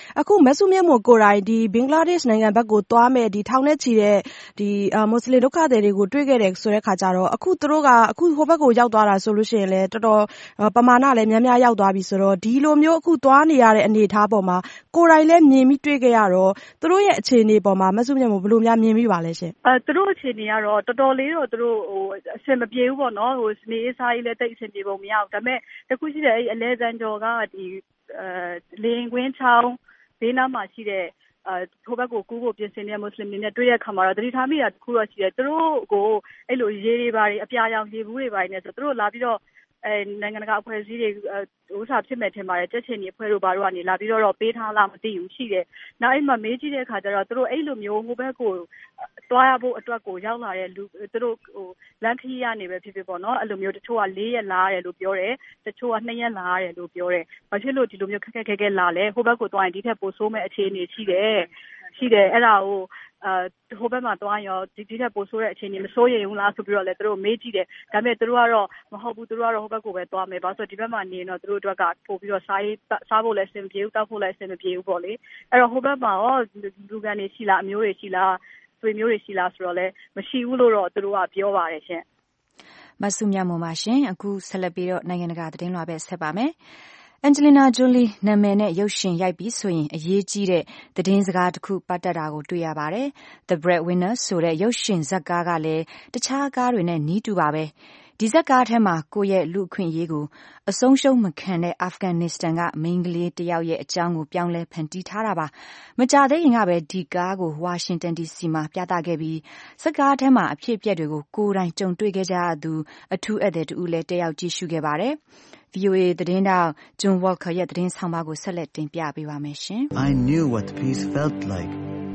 အခုမဆုမြတ်မို့ကိုယ်တိုင်ဒီဘင်္ဂလားဒေ့ရှ်နိုင်ငံဘက်ကိုသွားမဲ့ဒီထောင်နဲ့ချီတဲ့ဒီမွတ်စလင်ဒုက္ခသည်တွေကိုတွေ့ခဲ့တယ်ဆိုတဲ့ခါကျတော့အခုသူတို့ကအခုဟိုဘက်ကိုရောက်သွားတာဆိုလို့ရှိရင်လည်းတော်တော်ပမာဏလည်းများများရောက်သွားပြီဆိုတော့ဒီလိုမျိုးအခုသွားနေရတဲ့အနေအထားပေါ်မှာကိုယ်တိုင်လည်းမြင်ပြီးတွေ့ခဲ့ရတော့သူတို့ရဲ့အခြေအနေပေါ်မှာမဆုမြတ်မို့ဘယ်လိုများမြင်ပြီးပါလဲရှင်အဲသူတို့အခြေအနေကတော့တော်တော်လေးတော့သူတို့ဟိုအဆင်မပြေဘူးပေါ့နော်ဟိုနေစားကြီးလည်းတိတ်အဆင်ပြေပုံမရဘူးဒါပေမဲ့တခုရှိတယ်အဲ့အလဲဇန်ကျော်ကဒီအဲလင်းကွင်းချောင်းဘေးနားမှာရှိတဲ့အဲထိုဘက်ကိုကူးဖို့ပြင်ဆင်တဲ့မွတ်စလင်တွေနဲ့တွေ့တဲ့အခါမှာတော့တတိထားမိတာတခုတော့ရှိတယ်သူတို့ကိုအဲ့လိုရေတွေပါတွေအပြာရောင်ရေဘူးတွေပါနေဆိုသူတို့လာပြီးတော့အဲနိုင်ငံတကာအဖွဲ့အစည်းတွေဥစားဖြစ်မဲ့ထင်ပါတယ်တက်ချင်နေအဖွဲ့တို့ဘာတို့ကနေလာပြီးတော့ပေးထားလားမသိဘူးရှိတယ်။နောက်အဲ့မှာမေးကြည့်တဲ့အခါကျတော့သူတို့အဲ့လိုမျိုးဟိုဘက်ကိုတွားရဖို့အတွက်ကိုရောက်လာတဲ့လူသူတို့ဟိုလမ်းခရီးရနေပဲဖြစ်ဖြစ်ပေါ့နော်အဲ့လိုမျိုးတချို့က၄ရက်လာရတယ်လို့ပြောတယ်တချို့က၂ရက်လာရတယ်လို့ပြောတယ်။ဘာဖြစ်လို့ဒီလိုမျိုးခက်ခက်ခဲခဲလာလဲဟိုဘက်ကိုတွားရင်ဒီထက်ပိုဆိုးမဲ့အခြေအနေရှိတယ်ရှိတယ်အဲ့ဒါကိုအဲဟိုဘက်မှာတွားရောဒီဒီထက်ပိုဆိုးတဲ့အခြေအနေမဆိုးရင်ဘူးလားဆိုပြီးတော့လည်းသူတို့မေးကြည့်တယ်ဒါပေမဲ့သူတို့ကတော့မဟုတ်ဘူးသူတို့ကတော့ဟိုဘက်ကိုပဲတွားမယ်ဘာလို့ဆိုဒီဘက်မှာနေတော့သူတို့အတွက်ကပို့ပြီးတော့စားရေးစားဖို့လည်းအဆင်မပြေဘူးတောက်ဖို့လည်းအဆင်မပြေဘူးပေါ့လေအဲ့တော့ဟိုဘက်မှာရောလူကန်တွေရှိလားအမျိုးတွေရှိလားဆွေမျိုးတွေရှိလားဆိုတော့လည်းမရှိဘူးလို့တော့သူတို့ကပြောပါတယ်ရှင်မဆုမြတ်မို့ပါရှင်အခုဆက်လက်ပြီးတော့နိုင်ငံတကာသတင်းလွှာပဲဆက်ပါမယ်Angelina Jolie နာမည်နဲ့ရုပ်ရှင်ရိုက်ပြီးဆိုရင်အရေးကြီးတဲ့သတင်းစကားတစ်ခုပတ်သက်တာကိုတွေ့ရပါတယ်။ The Breadwinner ဆိုတဲ့ရုပ်ရှင်ဇာတ်ကားကလည်းတခြားကားတွေနဲ့နီးတူပါပဲ။ဒီဇာတ်ကားထဲမှာကိုယ့်ရဲ့လူအခွင့်အရေးကိုအဆုံးရှုံးမခံတဲ့အာဖဂန်နစ္စတန်ကမိန်းကလေးတစ်ယောက်ရဲ့အကြောင်းကိုပြောင်းလဲဖန်တီးထားတာပါ။မကြာသေးခင်ကပဲဒီကားကိုဝါရှင်တန်ဒီစီမှာပြသခဲ့ပြီးဇာတ်ကားထဲမှာအဖြစ်အပျက်တွေကိုကိုယ်တိုင်ကြုံတွေ့ခဲ့ကြသူအထူးဧည့်သည်တဦးလည်းတက်ရောက်ကြည့်ရှုခဲ့ပါတယ်။ V O A သတင်းတောက် John Walker ရဲ့သတင်းဆောင်ပါကိုဆက်လက်တင်ပြပေးပါမယ်ရှင်။ I knew what peace felt like.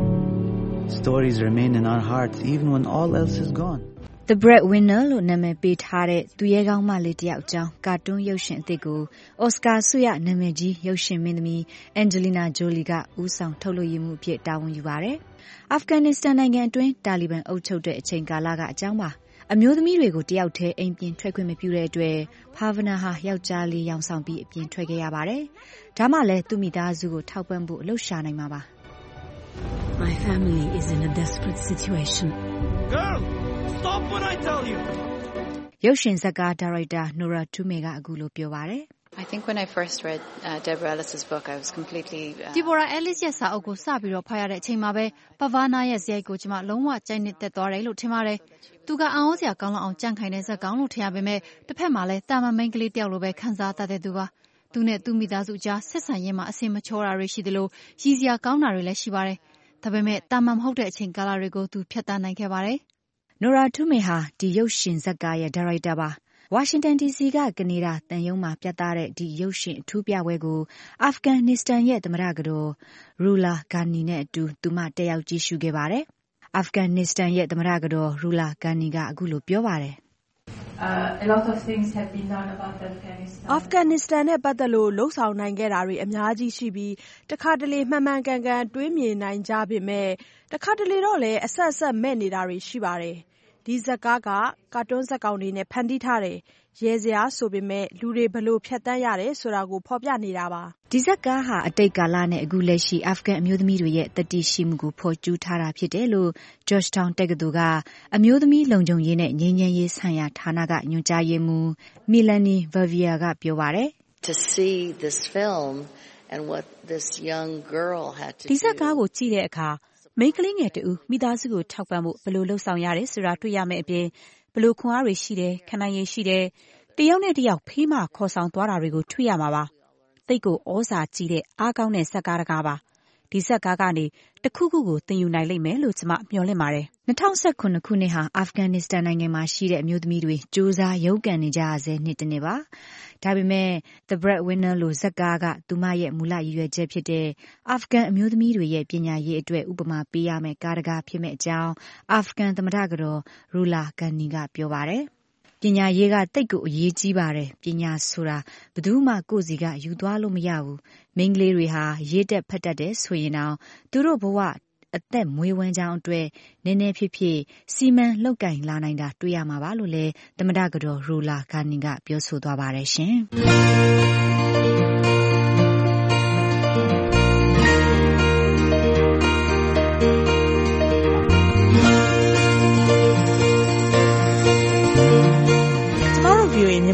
Stories remain in our hearts even when all else is gone. The Breadwinner လို့နာမည်ပေးထားတဲ့သူရဲကောင်းမလေးတစ်ယောက်အကြောင်းကာတွန်းရုပ်ရှင်အသစ်ကို Oscar ဆုရနာမည်ကြီးရုပ်ရှင်မင်းသမီး Angelina Jolie ကဦးဆောင်ထုတ်လုပ်ရေးမှုအဖြစ်တာဝန်ယူပါတယ်။ Afghanistan နိုင်ငံအတွင်းတာလီဘန်အုပ်ချုပ်တဲ့အချိန်ကာလကအကြောင်းပါအမျိုးသမီးတွေကိုတယောက်တည်းအိမ်ပြင်ထွက်ခွင့်မပြုတဲ့အတွက်ဖာဗနာဟာယောက်ျားလေးရောင်ဆောင်ပြီးအပြင်ထွက်ခဲ့ရပါတယ်။ဒါမှလည်းသူ့မိသားစုကိုထောက်ပံ့ဖို့အလုပ်ရှာနိုင်မှာပါ။ My family is in a desperate situation. Girl, stop when I tell you. ရုပ်ရှင်ဇာတ်ကားဒါရိုက်တာ Nora Tumey ကအခုလိုပြောပါတယ်။ I think when I first read uh, Deborah Ellis's book, I was completely. Deborah Ellis ရဲ့စာအုပ်ကိုစပြီးတော့ဖတ်ရတဲ့အချိန်မှာပဲ Pavana ရဲ့ဇာတ်ကိုကျွန်မလုံးဝကြိုက်နှစ်သက်သွားတယ်လို့ထင်ပါတယ်။သူကအံ့ဩစရာကောင်းလောက်အောင်ကြံ့ခိုင်တဲ့ဇာတ်ကောင်လို့ထင်ရပေမဲ့တစ်ဖက်မှာလည်းတာမန်မိန်းကလေးတယောက်လိုပဲခံစားတတ်တဲ့သူပါ။သူနဲ့သူ့မိသားစုကြားဆက်ဆံရေးမှာအဆင်မချောတာတွေရှိသလိုရည်စရာကောင်းတာတွေလည်းရှိပါတယ်။ဒါပေမဲ့တာမန်မဟုတ်တဲ့အချိန်ကာလတွေကိုသူဖြတ်သန်းနိုင်ခဲ့ပါတယ်။ Nora Tumey ဟာဒီရုပ်ရှင်ဇာတ်ကားရဲ့ဒါရိုက်တာပါ။ဝါရှင်တန်ဒီစီကကနေဒါတန်ယုံမှာပြသတဲ့ဒီရုပ်ရှင်အထူးပြပွဲကိုအာဖဂန်နစ္စတန်ရဲ့သမ္မတကတော်ရူလာဂါနီနဲ့အတူသူမတက်ရောက်ကြည့်ရှုခဲ့ပါတယ်။အာဖဂန်နစ္စတန်ရဲ့သမ္မတကတော်ရူလာဂါနီကအခုလိုပြောပါတယ်။ A lot of things have been done about Afghanistan. Afghanistan နဲ့ပတ်သက်လို့လှုပ်ဆောင်နိုင်ခဲ့တာတွေအများကြီးရှိပြီးတခါတလေမှန်မှန်ကန်ကန်တွေးမြင်နိုင်ကြပေမဲ့တခါတလေတော့လည်းအဆက်အဆက်မဲ့နေတာတွေရှိပါတယ်။ဒီဇာတ်ကားကကာတွန်းဇာတ်ကောင်တွေနဲ့ဖန်တီးထားတယ်။ရဲစရာဆိုပေမဲ့လူတွေဘလို့ဖြတ်တန်းရတယ်ဆိုတာကိုဖော်ပြနေတာပါ။ဒီဇာတ်ကားဟာအတိတ်ကာလနဲ့အခုလက်ရှိအာဖဂန်အမျိုးသမီးတွေရဲ့တတိရှိမှုကိုဖော်ကျူးထားတာဖြစ်တယ်လို့ Georgetown တက္ကသိုလ်ကအမျိုးသမီးလုံခြုံရေးနဲ့ငြိမ်းချမ်းရေးဆိုင်ရာဌာနကညွှန်ကြားရေးမှူး Melanie Vervier ကပြောပါတယ်။ To see this film and what this young girl had to do. ဒီဇာတ်ကားကိုကြည့်တဲ့အခါမိန်းကလေးငယ်တူမိသားစုကိုထောက်ပံ့ဖို့ဘယ်လိုလှုပ်ဆောင်ရတယ်ဆိုတာတွေ့ရမယ့်အပြင်ဘယ်လိုခွန်အားတွေရှိတယ်ခံနိုင်ရည်ရှိတယ်တယောက်နဲ့တယောက်ဖေးမခေါ်ဆောင်သွားတာတွေကိုတွေ့ရမှာပါသိတ်ကိုဩဇာကြီးတဲ့အားကောင်းတဲ့ဇာတ်ကားတကားပါဒီဇာတ်ကားကနေတခုခုကိုသင်ယူနိုင်လိမ့်မယ်လို့ကျွန်မမျှော်လင့်ပါတယ်၂၀၁၇ခုနှစ်ဟာအာဖဂန်နစ္စတန်နိုင်ငံမှာရှိတဲ့အမျိုးသမီးတွေစူးစမ်းရုန်းကန်နေကြရဆဲနှစ်တစ်နှစ်ပါဒါပေမဲ့ The Breadwinner လို့ဇာတ်ကားကသူမရဲ့မူလရည်ရွယ်ချက်ဖြစ်တဲ့အာဖဂန်အမျိုးသမီးတွေရဲ့ပညာရေးအတွက်ဥပမာပေးရမယ့်ကားတကားဖြစ်မဲ့အကြောင်းအာဖဂန်သမ္မတကတော်ရူလာဂန်နီကပြောပါတယ်ပညာရေးကတိတ်ကိုအရေးကြီးပါတယ်ပညာဆိုတာဘယ်သူမှကိုယ့်စီကယူသွားလို့မရဘူးမိန်းကလေးတွေဟာရေးတက်ဖတ်တတ်တယ်ဆိုရင်တော့သူတို့ဘဝအသက်မွေးဝမ်းကြောင်းအတွက်နည်းနည်းဖြစ်ဖြစ်စီမံလောက်ကင်လာနိုင်တာတွေ့ရမှာပါလို့လည်းသမ္မတကတော်ရူလာဂါနီကပြောဆိုသွားပါတယ်ရှင်။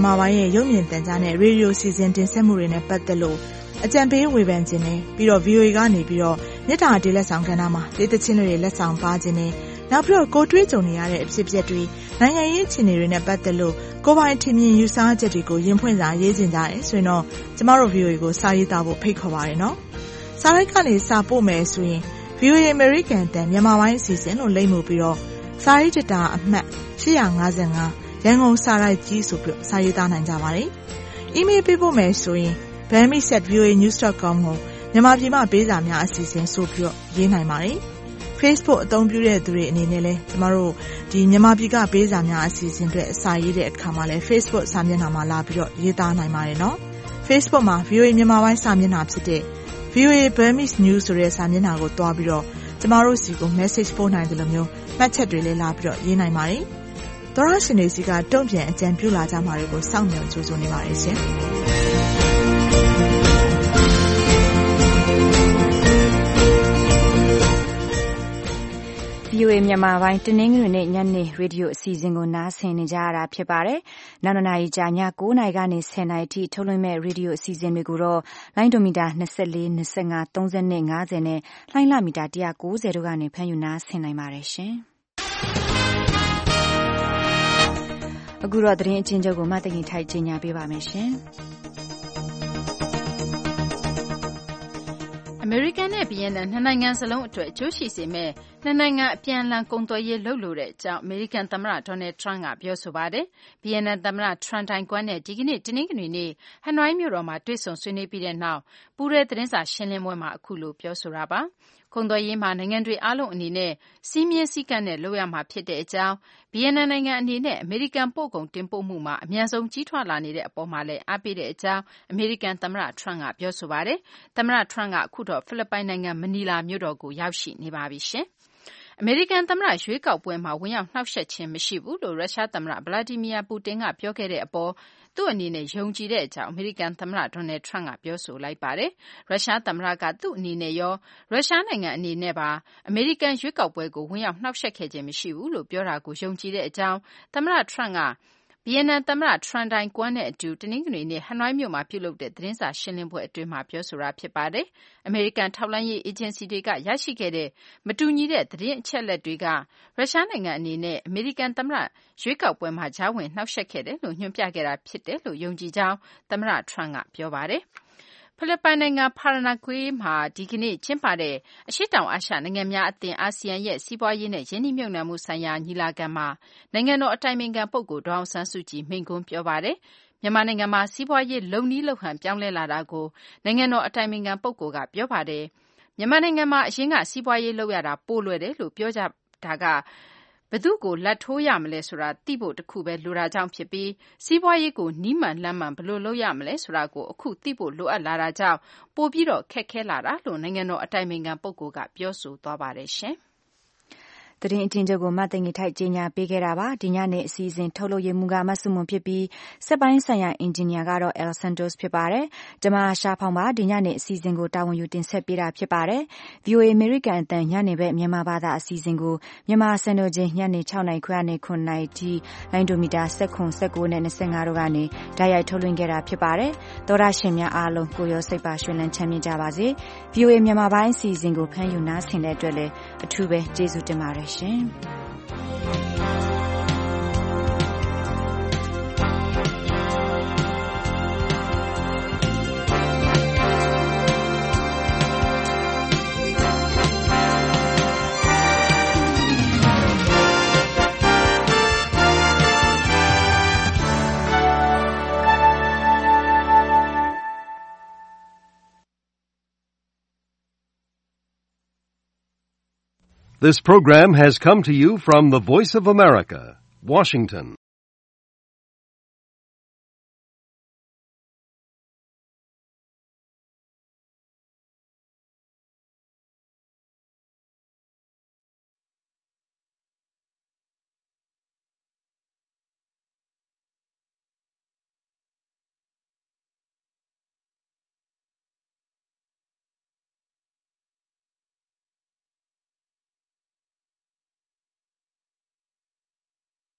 မြန်မာပိုင်းရဲ့ရုပ်မြင်သံကြားနဲ့ရေဒီယိုစီစဉ်တင်ဆက်မှုတွေနဲ့ပတ်သက်လို့အကြံပေးဝေဖန်ခြင်းနဲ့ပြီးတော့ ဗီအိုအေ ကနေပြီးတော့မြစ်တာတေးလက်ဆောင်ကဏ္ဍမှာဒေသချင်းတွေလက်ဆောင်ပါခြင်းနဲ့နောက်ပြီးတော့ကိုတွေးကြုံနေရတဲ့အဖြစ်အပျက်တွေနိုင်ငံရေးအခြေအနေတွေနဲ့ပတ်သက်လို့ကိုယ်ပိုင်ထင်မြင်ယူဆချက်တွေကိုရင်ဖွင့်စာရေးခြင်းကြတယ်ဆိုရင်တော့ကျမတို့ ဗီအိုအေ ကိုစာရေးသားဖို့ဖိတ်ခေါ်ပါတယ်နော်စာရိုက်ကနေစာပို့မယ်ဆိုရင် ဗီအိုအေ American တန်မြန်မာပိုင်းအစီအစဉ်လို့လိမ့်မှုပြီးတော့စာရေးတတာအမှတ်၈၅၅ရန်ကုန်စာရိုက်ကြီးဆိုပြီးစာရေးသားနိုင်ကြပါတယ်။ email ပေးဖို့မယ်ဆိုရင် burmese at v o a news dot com ကိုမြန်မာပြည်မှာပေးစာများအစီအစဉ်ဆိုပြီးတော့ရေးနိုင်ပါတယ်။ Facebook အသုံးပြုတဲ့သူတွေအနေနဲ့လည်းကျမတို့ဒီမြန်မာပြည်ကပေးစာများအစီအစဉ်တွေအစာရေးတဲ့အခါမှာလည်း Facebook စာမျက်နှာမှာလာပြီးတော့ရေးသားနိုင်ပါတယ်နော်။ Facebook မှာ ဗီအိုအေ မြန်မာပိုင်းစာမျက်နှာဖြစ်တဲ့ ဗီအိုအေ Burmese News ဆိုတဲ့စာမျက်နှာကိုတွားပြီးတော့ကျမတို့စီကို message ပို့နိုင်တယ်လို့မျိုးမှတ်ချက်တွေလည်းလာပြီးတော့ရေးနိုင်ပါတယ်။သောရရှင်တွေစီကတုံ့ပြန်အကြံပြုလာကြမှာတွေကိုစောင့်မျှော်ကြိုးစားနေပါတယ်ရှင်။ဗီအိုအေ မြန်မာပိုင်းတနင်္ဂနွေနေ့ညနေရေဒီယိုအစီအစဉ်ကိုနားဆင်နေကြရတာဖြစ်ပါတယ်။နောက်နာရီကြာည၉နာရီကနေ၁၀နာရီထိထုတ်လွှင့်မဲ့ရေဒီယိုအစီအစဉ်တွေကိုတော့လိုင်းဒိုမီတာ၂၄၊၂၅၊၃၂၊၅၀နဲ့လိုင်းလမီတာ၁၉၀တို့ကနေဖမ်းယူနားဆင်နိုင်ပါတယ်ရှင်။အခုတော့သတင်းအချင်းချုပ်ကိုမသိင်ထိုက်ကြီးညာပေးပါမယ်ရှင်။အမေရိကန်နဲ့ဗီယက်နမ်နှစ်နိုင်ငံစလုံးအတွက်အကျိုးရှိစေမယ့်နှစ်နိုင်ငံအပြန်အလှန်ကုန်သွယ်ရေးလုပ်လိုတဲ့အကြောင်းအမေရိကန်သမ္မတ Donald Trump ကပြောဆိုပါတယ်။ဗီယက်နမ်သမ္မတ Tran Dai Quang နဲ့ဒီကနေ့တနင်္ဂနွေနေ့ဟနွိုင်းမြို့တော်မှာတွေ့ဆုံဆွေးနွေးပြီးတဲ့နောက်ပူးတွဲသတင်းစာရှင်းလင်းပွဲမှာအခုလိုပြောဆိုတာပါ။ကုန်သွယ်ရေးမှာနိုင်ငံတွေအားလုံးအနေနဲ့စည်းမျဉ်းစည်းကမ်းနဲ့လုပ်ရမှာဖြစ်တဲ့အကြောင်းဗီယက်နမ်နိုင်ငံအနေနဲ့အမေရိကန်ပို့ကုန်တင်ပို့မှုမှာအမြန်ဆုံးကြီးထွားလာနေတဲ့အပေါ်မှာလည်းအားပေးတဲ့အကြောင်းအမေရိကန်သမ္မတ Trump ကပြောဆိုပါတယ်။သမ္မတ Trump ကအခုတော့ဖိလစ်ပိုင်နိုင်ငံမနီလာမြို့တော်ကိုရောက်ရှိနေပါပြီရှင်။အမေရိကန်သမ္မတရွေးကောက်ပွဲမှာဝင်ရောက်နှောက်ယှက်ခြင်းမရှိဘူးလို့ရုရှားသမ္မတ Vladimir Putin ကပြောခဲ့တဲ့အပေါ်သူ့အနေနဲ့ယုံကြည်တဲ့အကြောင်းအမေရိကန်သမ္မတ Donald Trump ကပြောဆိုလိုက်ပါတယ်။ရုရှားသမ္မတကသူ့အနေနဲ့ရောရုရှားနိုင်ငံအနေနဲ့ပါအမေရိကန်ရွေးကောက်ပွဲကိုဝင်ရောက်နှောက်ယှက်ခဲ့ခြင်းမရှိဘူးလို့ပြောတာကိုယုံကြည်တဲ့အကြောင်းသမ္မတ Trump ကဗီယက်နမ်သမ္မတ Tran Dai Quang နဲ့အတူတနင်္ဂနွေနေ့ဟနွိုင်းမြို့မှာပြုလုပ်တဲ့သတင်းစာရှင်းလင်းပွဲအတွင်းမှာပြောဆိုတာဖြစ်ပါတယ်။အမေရိကန်ထောက်လှမ်းရေးအေဂျင်စီတွေကရရှိခဲ့တဲ့မတူညီတဲ့သတင်းအချက်အလက်တွေကရုရှားနိုင်ငံအနေနဲ့အမေရိကန်သမ္မတရွေးကောက်ပွဲမှာကြားဝင်နှောက်ယှက်ခဲ့တယ်လို့ညွှန်ပြခဲ့တာဖြစ်တယ်လို့ယုံကြည်ကြောင်းသမ္မတ Trump ကပြောပါတယ်။ဖိလစ်ပိုင်နိုင်ငံ Paranaque မှာဒီကနေ့ကျင်းပတဲ့အရှေ့တောင်အာရှနိုင်ငံများအသင်းအာဆီယံရဲ့စီးပွားရေးနဲ့ရင်းနှီးမြှုပ်နှံမှုဆိုင်ရာညီလာခံမှာနိုင်ငံတော်အတိုင်ပင်ခံပုဂ္ဂိုလ်ဒေါ်အောင်ဆန်းစုကြည်မိန့်ခွန်းပြောပါတယ်။မြန်မာနိုင်ငံမှာစီးပွားရေးလုပ်နည်းလုပ်ဟန်ပြောင်းလဲလာတာကိုနိုင်ငံတော်အတိုင်ပင်ခံပုဂ္ဂိုလ်ကပြောပါတယ်။မြန်မာနိုင်ငံမှာအရင်ကစီးပွားရေးလုပ်ရတာပိုလွယ်တယ်လို့ပြောကြတာကဘယ်သူ့ကိုလာဘ်ထိုးရမလဲဆိုတာသိဖို့တခုပဲလိုတာကြောင့်ဖြစ်ပြီးစီးပွားရေးကိုနည်းမှန်လမ်းမှန်ဘယ်လိုလုပ်ရမလဲဆိုတာကိုအခုသိဖို့လိုအပ်လာတာကြောင့်ပိုပြီးတော့ခက်ခဲလာတာလို့နိုင်ငံတော်အတိုင်ပင်ခံပုဂ္ဂိုလ်ကပြောဆိုသွားပါတယ်ရှင်။သတင်းအချင်းချုပ်ကိုမသိင်္ဂီထိုက်ကြီးညာပေးခဲ့တာပါဒီညနေအစီအစဉ်ထုတ်လုပ်ရမှုကမဆုမွန်ဖြစ်ပြီးစက်ပိုင်းဆိုင်ရာအင်ဂျင်နီယာကတော့ El Santos ဖြစ်ပါတယ်။ကျွန်မရှားဖောင်ပါဒီညနေအစီအစဉ်ကိုတာဝန်ယူတင်ဆက်ပေးတာဖြစ်ပါတယ်။ ဗီအိုအေ American အသံညနေဘက်မြန်မာဘာသာအစီအစဉ်ကိုမြန်မာစံတော်ချိန်ညနေ၆နာရီခွဲကနေ၇နာရီထိလိုင်းဒိုမီတာ၁၇ ၁၉နဲ့၂၅တို့ကနေဓာတ်ရိုက်ထုတ်လွှင့်ခဲ့တာဖြစ်ပါတယ်။သောရရှင်များအားလုံးကိုရောစိတ်ပါရွှင်လန်းချမ်းမြေ့ကြပါစေ။ ဗီအိုအေမြန်မာပိုင်းအစီအစဉ်ကိုဖမ်းယူနားဆင်တဲ့အတွက်လည်းအထူးပဲကျေးဇူးတင်ပါတယ်ရှင်။ This program has come to you from the Voice of America, Washington.